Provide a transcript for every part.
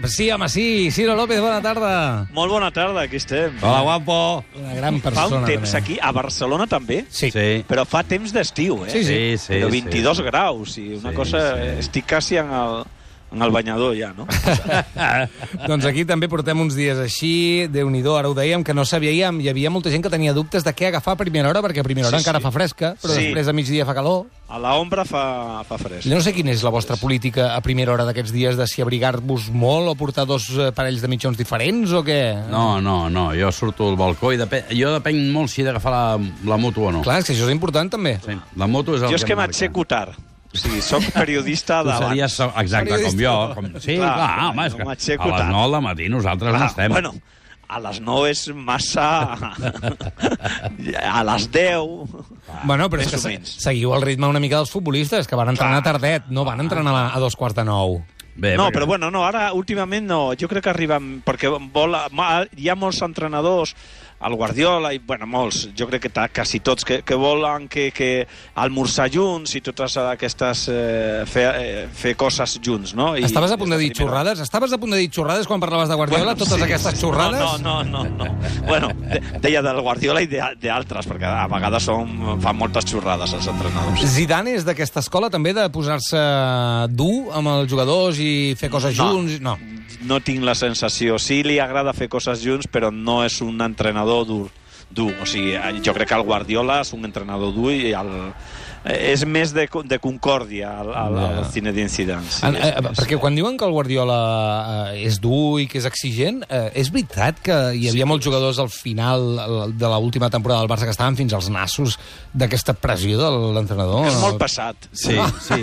Sí, home, sí. Ciro López, bona tarda. Molt bona tarda, aquí estem. Hola, guapo. Una gran Fa persona, un temps també. aquí, a Barcelona també, Sí. però fa temps d'estiu, eh? Sí. Però 22 graus i una cosa... Estic quasi en el banyador ja, no? Doncs aquí també portem uns dies així, Déu-n'hi-do, ara ho dèiem, que no sabíem, hi havia molta gent que tenia dubtes de què agafar a primera hora, perquè a primera hora encara fa fresca, però després a migdia fa calor. A l'ombra fa fresc. Jo no sé quina és la vostra política a primera hora d'aquests dies, de si abrigar-vos molt o portar dos parells de mitjons diferents o què? No, jo surto al balcó i jo depenc molt si he d'agafar la moto o no. Clar, és que això és important també. Sí. La moto és el Jo és que marca. m'aixeco tard. O sigui, soc periodista Tu d'abans. series, exacte, com jo. Sí, clar, home, és que m'aixeco a les tard. 9 del matí nosaltres no estem. Bueno, a les 9 és massa... a les 10... Bueno, però és Més o que menys. seguiu el ritme una mica dels futbolistes, que van entrenar tardet, no van entrenar a 2:45. Bé, No, perquè- però bueno, no, ara últimament no. Jo crec que arriben... Perquè hi ha molts entrenadors, el Guardiola, i bueno, molts, jo crec que quasi tots, que volen que almorzar junts i totes aquestes... fer coses junts, no? I Estaves a punt de dir primera- xorrades? Estaves a punt de dir xorrades quan parlaves de Guardiola, totes aquestes xorrades? No. Bueno, deia del Guardiola i d'altres, perquè a vegades fan moltes xorrades els entrenadors. Zidane és d'aquesta escola també de posar-se dur amb els jugadors i fer coses junts? No. No tinc la sensació. Sí li agrada fer coses junts, però no és un entrenador dur. O sigui, jo crec que el Guardiola és un entrenador dur i és més de concòrdia el Zinedine Zidane. Sí, perquè quan diuen que el Guardiola és dur i que és exigent, és veritat que hi havia molts jugadors al final de l'última temporada del Barça que estaven fins als nassos d'aquesta pressió de l'entrenador? És molt passat. Sí,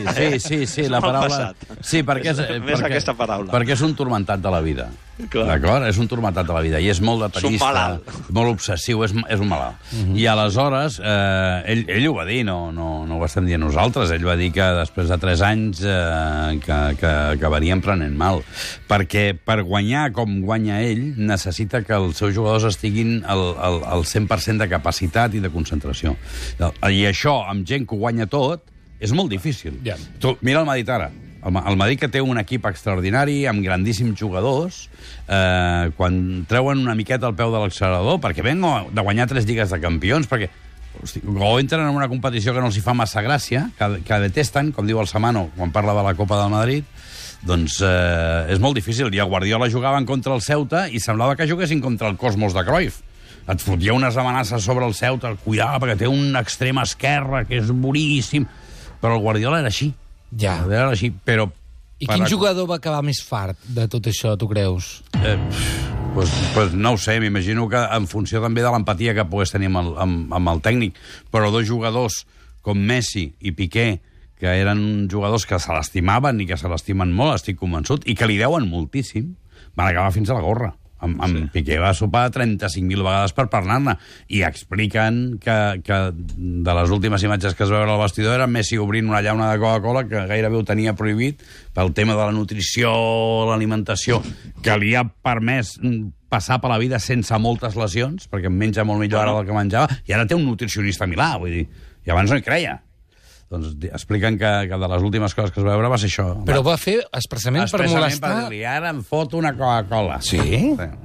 la molt paraula... passat. Sí, perquè Més aquesta paraula. Perquè és un turmentat de la vida. Clar. D'acord? És un turmentat de la vida. I és molt detallista, malalt. molt obsessiu, és un malalt. I aleshores, ell ho va dir, no ho estem dient nosaltres, ell va dir que després de 3 anys que acabarien prenent mal. Perquè per guanyar com guanya ell, necessita que els seus jugadors estiguin al 100% de capacitat i de concentració. I això, amb gent que ho guanya tot, és molt difícil. Ja. Tu, mira el Madrid ara. El Madrid, que té un equip extraordinari, amb grandíssims jugadors, quan treuen una miqueta el peu de l'accelerador, perquè vengo de guanyar 3 lligues de campions, perquè o entren en una competició que no els hi fa massa gràcia, que detesten, com diu el Samano quan parla de la Copa del Madrid, doncs és molt difícil. I el Guardiola jugaven contra el Ceuta i semblava que juguessin contra el Cosmos de Cruyff. Et fotia unes amenaces sobre el Ceuta, cuidado, perquè té un extrem esquerre que és boníssim. Però el Guardiola era així. Ja. Era així, però... I quin jugador va acabar més fart de tot això, tu creus? Pues no ho sé, m'imagino que en funció també de l'empatia que pogués tenir amb el tècnic, però 2 jugadors com Messi i Piqué, que eren jugadors que se l'estimaven i que se l'estimen molt, estic convençut, i que li deuen moltíssim, van acabar fins a la gorra. Piqué va sopar 35.000 vegades per parlar-ne, i expliquen que de les últimes imatges que es veuen al vestidor era Messi obrint una llauna de Coca-Cola que gairebé ho tenia prohibit pel tema de la nutrició, l'alimentació, que li ha permès passar per la vida sense moltes lesions, perquè menja molt millor ara del que menjava, i ara té un nutricionista a Milà, vull dir, i abans no hi creia. Doncs expliquen que de les últimes coses que es va veure va ser això. Però ho va fer expressament per molestar... per dir-li, ara em foto una Coca-Cola. Sí?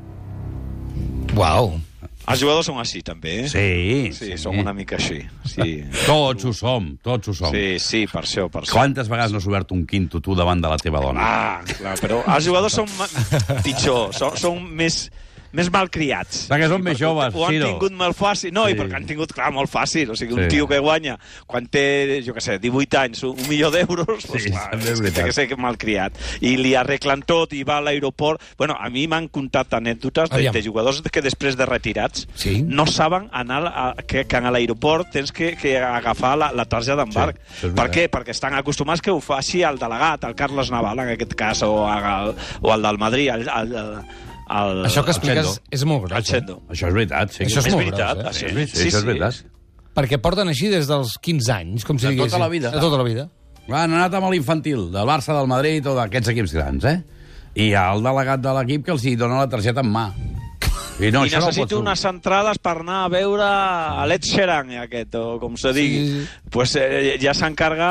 Uau. Els jugadors són així, també, eh? Sí. Són una mica així. Sí, Tots ho som. sí, per això. Quantes vegades no has obert un quinto tu davant de la teva dona? Clar, però els jugadors són pitjor, són més malcriats. Perquè són més joves, Ho han Ciro. tingut molt fàcil. No, Sí. i perquè han tingut, clar, molt fàcil. O sigui, un Sí. tio que guanya, quan té, jo què sé, 18 anys, 1 milió d'euros, doncs, Sí, clar, també és és que veritat. té que ser malcriat. I li arreglen tot i va a l'aeroport. Bueno, a mi m'han contat anècdotes de jugadors que després de retirats no saben anar que a l'aeroport tens que agafar la tarja d'embarc. Sí, Per què? Perquè estan acostumats que ho faci el delegat, el Carles Naval, en aquest cas, o el del Madrid, Això que expliques és molt gros. Això és veritat, sí. Això és molt veritat. gros, Sí, això és veritat. Perquè porten així des dels 15 anys, com si De diguéssim. tota la vida. De tota la vida. Han anat amb l'infantil, del Barça, del Madrid o d'aquests equips grans, I hi ha el delegat de l'equip que els hi dona la targeta en mà. I no, I això no ho necessito pots- unes entrades per anar a veure a l'Ed Sheeran, aquest, o com se digui. Sí. Pues, ja s'encarga...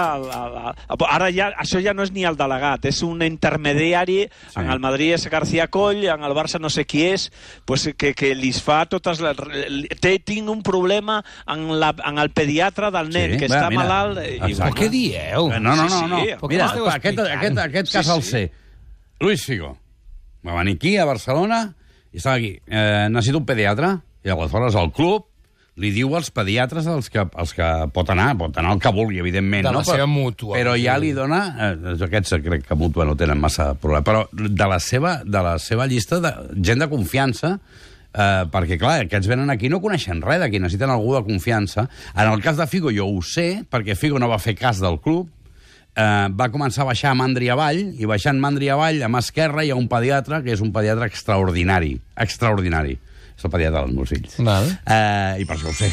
Ara ja, això ja no és ni el delegat, és un intermediari. Sí. En el Madrid és García Coll, en el Barça no sé qui és, pues, que li fa totes les... Tinc un problema en el pediatre del nen, que està malalt... Exacte. Però què dieu? No. Però Mira, com esteu explicant? aquest cas el sé. Luis Figo va venir aquí, a Barcelona, i estava aquí. Necessito un pediatre. I aleshores el club li diu als pediatres els que pot anar el que vulgui, evidentment. De la seva mútua. Però ja li dona... Aquests crec que mútua no tenen massa problema. Però de la seva llista de gent de confiança, perquè, clar, aquests venen aquí no coneixen res d'aquí, necessiten algú de confiança. En el cas de Figo jo ho sé, perquè Figo no va fer cas del club, va començar a baixar a Mandri avall, i baixant Mandri avall, a mà esquerra, hi ha un pediatre, que és un pediatre extraordinari. És el pediatre dels meus fills. Val. I per això ho sé.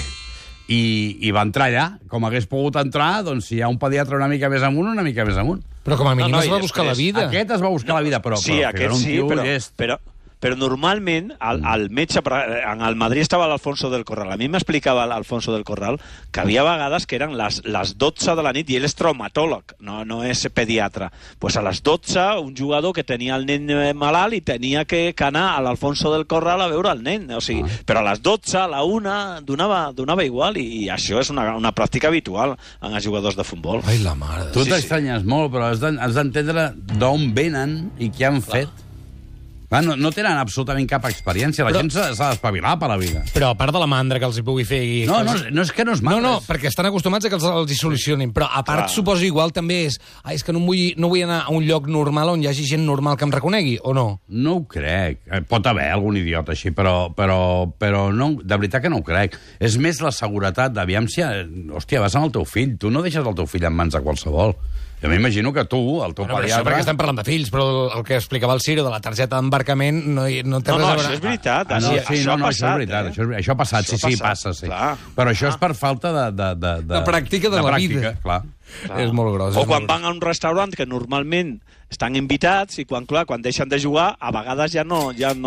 I va entrar allà, com hagués pogut entrar, doncs si hi ha un pediatre una mica més amunt, una mica més amunt. Però com a mínim No, es i va buscar la després- vida. Aquest es va buscar la vida, però... Sí, però aquest era un sí, tio però normalment el metge, en el Madrid estava l'Alfonso del Corral. A mi m'explicava l'Alfonso del Corral que havia vegades que eren les 12 de la nit i ell és traumatòleg, no és pediatre. Pues a les 12 un jugador que tenia el nen malalt i tenia que anar a l'Alfonso del Corral a veure el nen. O sigui, però a les 12, a la 1, donava igual, i això és una pràctica habitual en els jugadors de futbol. Ai, la mare. Tu t'estranyes molt, però has d'entendre d'on venen i què han fet. Clar, no tenen absolutament cap experiència. La gent s'ha d'espavilar per la vida. Però a part de la mandra que els hi pugui fer... No, és que no és mandra. No, perquè estan acostumats a que els hi solucionin. Però a part, suposo igual també és que no vull anar a un lloc normal on hi hagi gent normal que em reconegui, o no? No ho crec. Pot haver algun idiota així, però no, de veritat que no ho crec. És més la seguretat d'aviam si... Hòstia, vas amb el teu fill. Tu no deixes el teu fill en mans de qualsevol. Jo m'imagino que tu, el teu Però això pediatre... perquè estem parlant de fills, però el que explicava el Ciro de la targeta d'embarcament no té res a veure. Això és veritat. Això és veritat. Això ha passat, sí, passa, sí. Clar. Però això és per falta De pràctica de la vida. Clar. És molt gros. O quan van a un restaurant que normalment estan invitats i quan deixen de jugar, a vegades ja no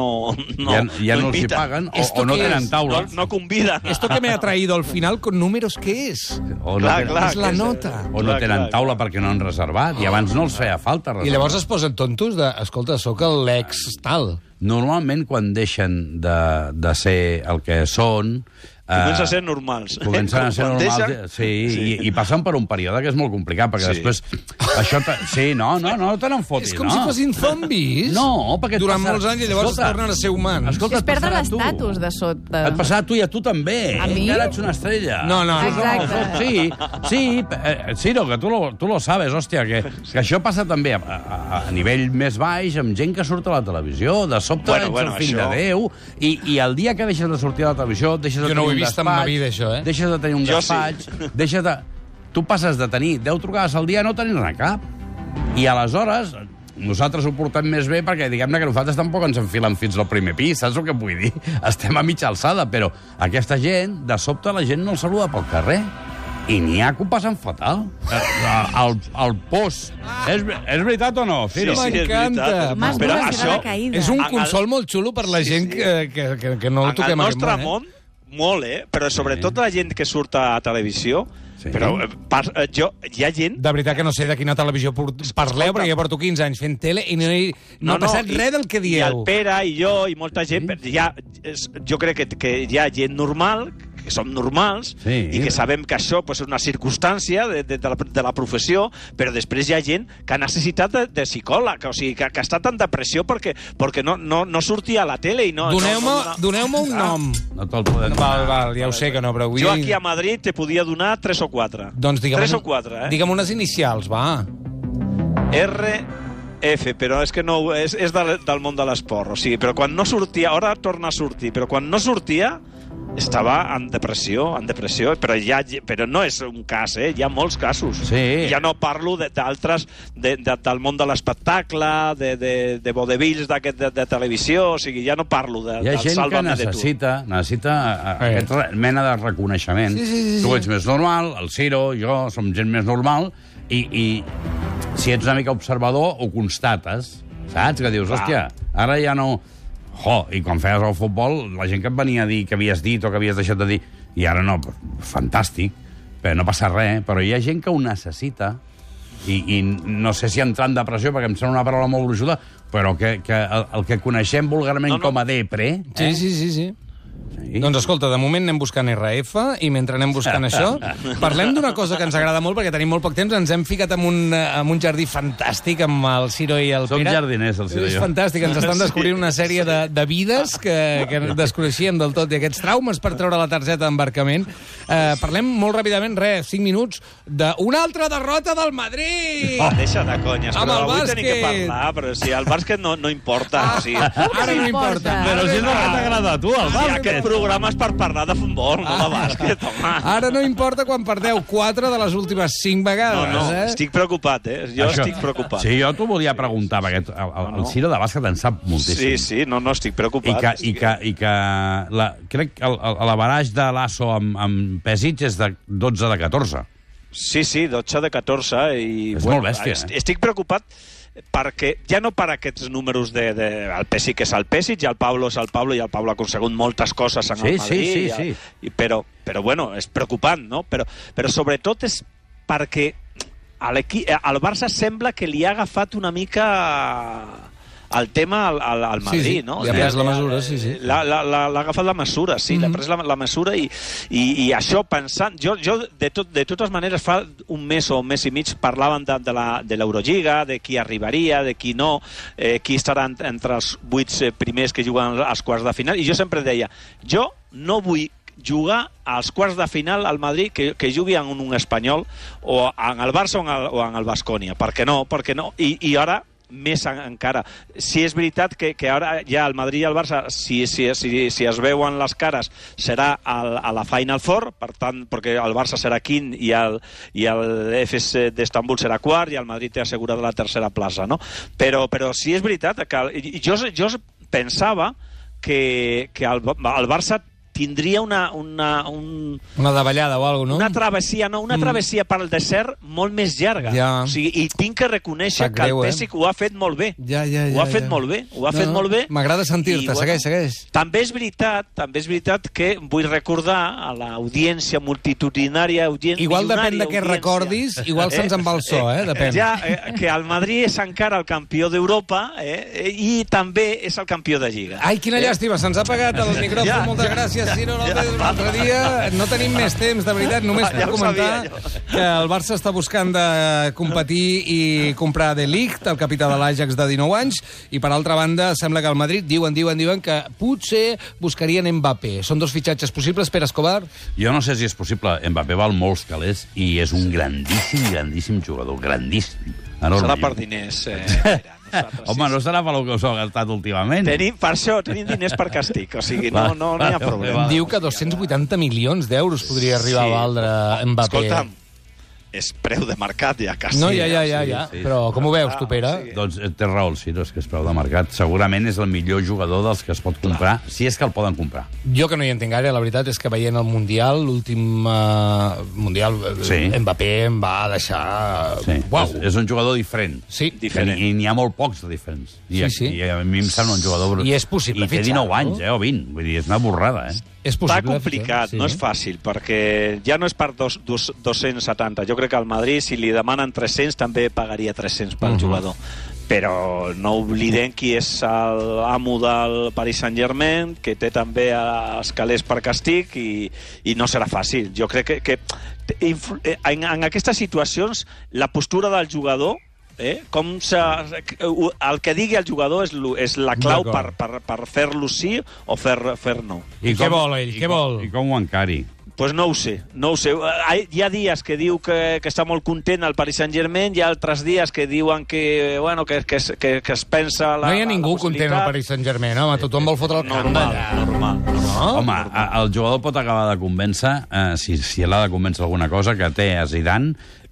els hi inviten. paguen Esto o no qué tenen es? taula. No conviden. Esto que me ha traído al final con números, ¿qué es? O no Clar, tenen, clar, és la que nota. o no Clar, tenen clar, taula perquè no han reservat, i abans no els feia falta reservar. I llavors es posen tontos de, escolta, sóc l'ex tal. Normalment, quan deixen de ser el que són... Comença a ser normals. Comencen a ser Quan normals, deixen- sí. I passen per un període que és molt complicat, perquè Sí. després... Això no te n'enfotis, És com si fossin zombis. No, perquè... et Durant passarà- molts anys i llavors Escolta, tornen a ser humans. Escolta, Es perden et passarà a tu. l'estatus de sota. Et passarà a tu i a tu també. A mi? Encara ets una estrella. No. Exacte. Sí, no, que tu lo sabes, hòstia, que això passa també a nivell més baix, amb gent que surt a la televisió, de sobte ets el fill de Déu, i el dia que deixes de sortir a la televisió, deixes de Jo no ho tenir he un vist en ma despatx, vida, això, deixes de tenir un Jo sí. despatx, tu passes de tenir 10 trucades al dia a no tenir-ne cap. I aleshores, nosaltres ho portem més bé perquè, diguem-ne, que nosaltres tampoc ens enfilen fins al primer pis, saps el que vull dir? Estem a mitja alçada, però aquesta gent, de sobte, la gent no el saluda pel carrer. I n'hi ha que ho passen fatal. El pos. És veritat o no, Ciro? Sí, m'encanta. Más Però dura serà això la caïda. És un En el- consol molt xulo per la gent que no en el toquem nostre aquest món, molt, però sobretot la gent que surt a televisió, Sí. però hi ha gent... De veritat que no sé de quina televisió parleu, perquè jo porto 15 anys fent tele i no ha passat res del que I el dieu. Pere i jo i molta gent, jo crec que hi ha gent normal, que som normals, Sí. i que sabem que això és una circumstància de la professió, però després hi ha gent que ha necessitat de psicòleg, o sigui, que ha estat en depressió perquè no sortia a la tele i no... Doneu-me un nom. No te'l podem Val, ja ho sé que no, però vull Jo dir... aquí a Madrid te podia donar 3 o 4. Doncs digue'm, 3 o 4, digue'm unes inicials, va. RF, però és que no, és del món de l'esport, o sigui, però quan no sortia, ara torna a sortir, però quan no sortia estava en depressió, però no és un cas, hi ha molts casos. Sí. Ja no parlo d'altres, del món de l'espectacle, de vodevils de televisió, o sigui, ja no parlo Hi ha gent que necessita aquesta mena de reconeixement. Sí. Tu ets més normal, el Ciro, jo, som gent més normal, i si ets una mica observador, ho constates, saps? Que dius, hòstia, ara ja no... I quan feies el futbol, la gent que et venia a dir que havies dit o que havies deixat de dir, i ara no, fantàstic, però no passa res, però hi ha gent que ho necessita, i no sé si entrar en depressió, perquè em sembla una paraula molt gruixuda, però que el que coneixem vulgarment com a depre... Sí. Doncs escolta, de moment anem buscant RF, i mentre anem buscant això, parlem d'una cosa que ens agrada molt, perquè tenim molt poc temps, ens hem ficat en un jardí fantàstic amb el Ciro i el Pere. Som jardiners, el Ciro i jo. És fantàstic, ens estan descobrint una sèrie de vides que desconeixíem del tot, i aquests traumes per treure la targeta d'embarcament. Parlem molt ràpidament, 5 minuts, d'una altra derrota del Madrid! Deixa de conyes, però avui tenim que parlar, però si el bàsquet no importa. Ara no importa. Però si és el que t'agrada a tu, el bàsquet. Aquest programa és per parlar de futbol, no de bàsquet, home. Ara no importa quan perdeu 4 de les últimes 5 vegades, No, estic preocupat, estic preocupat. Sí, jo t'ho volia preguntar, perquè el Ciro de bàsquet en sap moltíssim. Sí, no, estic preocupat. I que crec que l'averaix de l'ASO amb Pesic és de 12 de 14. Sí, 12 de 14. És molt bèstia. Estic preocupat perquè, ja no per aquests números el Pesic és el Pesic, i el Pablo és el Pablo, i el Pablo ha aconsegut moltes coses en el Madrid. Sí. Però bueno, és preocupant, no? Però sobretot és perquè al Barça sembla que li ha agafat una mica el tema al Madrid, no? Li ha pres la mesura, sí. L'ha agafat la mesura, sí, l'ha pres la mesura, i això pensant... Jo de totes maneres, fa un mes o un mes i mig parlaven de l'Eurolliga, de qui arribaria, de qui no, qui estarà entre els 8 primers que juguen als quarts de final, i jo sempre deia, jo no vull jugar als quarts de final al Madrid que jugui en un espanyol, o en el Barça o en el Baskonia. Per què no? I ara més encara. Si és veritat que ara ja el Madrid i el Barça, si es veuen les cares, serà a la Final Four, per tant, perquè el Barça serà quint i el FS d'Estambul serà quart, i el Madrid té assegurada la tercera plaça, no? Però si és veritat que jo pensava que el Barça tindria una davallada o alguna cosa, no? Una travessia per al desert molt més llarga. Ja. O sigui, i tinc que reconèixer que el Pesic ho ha fet molt bé. Ho ha fet molt bé. M'agrada sentir-te, segueix. També és veritat que vull recordar a l'audiència multitudinària, igual depèn de què recordis, igual se'ns en va el so, depèn. Que el Madrid és encara el campió d'Europa, i també és el campió de Lliga. Ai, quina llàstima, se'ns ha apagat el micròfon, moltes gràcies. Ciro López, un altre dia. No tenim més temps, de veritat. Només puc comentar que el Barça està buscant de competir i comprar De Ligt, el capità de l'Ajax de 19 anys, i per altra banda, sembla que el Madrid diuen que potser buscarien Mbappé. Són 2 fitxatges possibles, Pere Escobar? Jo no sé si és possible. Mbappé val molts calés i és un grandíssim jugador. Grandíssim. Serà per diners, Home, no serà pel que us heu gastat últimament. Per això tenim diners per càstig, o sigui, no hi ha problema. Diu que 280 milions d'euros podria arribar a valdre Mbappé. Escolta'm, és preu de mercat, ja, quasi. No, ja. Però com ho veus, tu, Pere? Doncs té raó el Ciro, és que és preu de mercat. Segurament és el millor jugador dels que es pot comprar, si és que el poden comprar. Jo que no hi entenc gaire, la veritat és que veient el Mundial, l'últim Mundial, Mbappé em va deixar... Uau! És un jugador diferent. Sí. I n'hi ha molt pocs de diferents. I a mi em sembla un jugador... I és possible fitxar. I té 19 anys, o 20. Vull dir, és una borrada, Està complicat, no és fàcil, perquè ja no és per 270. Jo crec que al Madrid, si li demanen 300, també pagaria 300 pel jugador. Però no oblidem qui és l'amo del Paris Saint-Germain, que té també els calés per càstig, i no serà fàcil. Jo crec que en aquestes situacions la postura del jugador, el que digui el jugador és la clau per fer-lo sí o fer no. I què vol ell? Què vol? I com ho encari? Pues no ho sé. Hi ha dies que diu que està molt content el Paris Saint-Germain, hi ha altres dies que diuen que es pensa... No hi ha ningú content al Paris Saint-Germain, home, tothom vol fotre el camp d'allà. Normal. Home, el jugador pot acabar de convèncer, si l'ha de convèncer alguna cosa, que té a Zidane,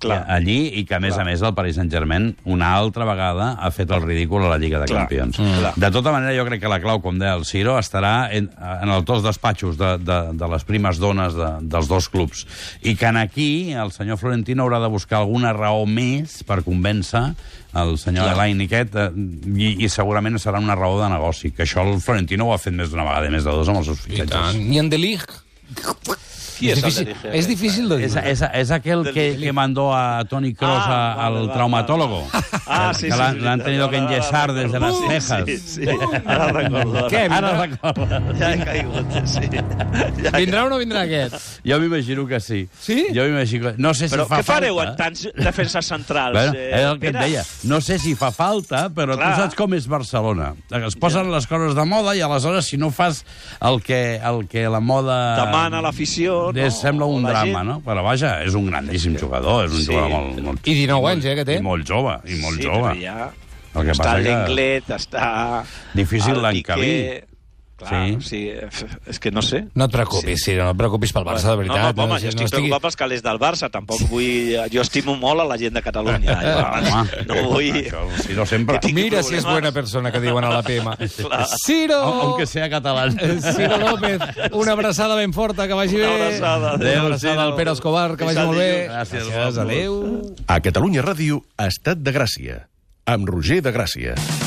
allí, i que, a més, el Paris Saint-Germain una altra vegada ha fet el ridícul a la Lliga de Campions. De tota manera, jo crec que la clau, com deia el Ciro, estarà en els dos despatxos de les primes dones dels dos clubs. I que aquí el senyor Florentino haurà de buscar alguna raó més per convèncer el senyor Elaine aquest, i segurament serà una raó de negoci, que això el Florentino ho ha fet més d'una vegada, més de dos amb els seus fitxatges. I en De Ligt? Qui és el de Ligt? És difícil de dir. És aquel que mandó a Toni Kroos al traumatólogo. Sí. Que l'han tenido que enyesar desde las cejas. Sí. Ara recordo. Què? Ara recordo. Ja he caigut, sí. Vindrà o no vindrà aquest? Jo m'imagino que sí. Sí? Jo m'imagino que... No sé si Però fa què fareu falta. en tants defenses centrals? Bueno, és el que et deia. No sé si fa falta, però tu saps com és Barcelona. Es posen les coses de moda i aleshores, si no fas el que la moda... Demana l'afició, no? Sembla un drama, no? Però vaja, és un grandíssim jugador, és un jugador molt... I 19 anys, que té? I molt jove, i molt Sí, jove. però ja... El que Està passa que... l'Englet, està... Difícil el d'encabir. Piqué. Clar, sí, és que no sé. No et preocupis, Ciro, no et preocupis pel Barça, de veritat. No, home, jo estic preocupat pels calés del Barça, tampoc vull... Jo estimo molt a la gent de Catalunya. No vull... Ciro sempre. Mira si és buena persona, que diuen a la PM. Ciro! Aunque sea català. Ciro López, una abraçada ben forta, que vagi bé. Una abraçada. Una abraçada al Pere Escobar, que vagi molt bé. Gràcies. Adéu. A Catalunya Ràdio, Estat de Gràcia, amb Roger de Gràcia.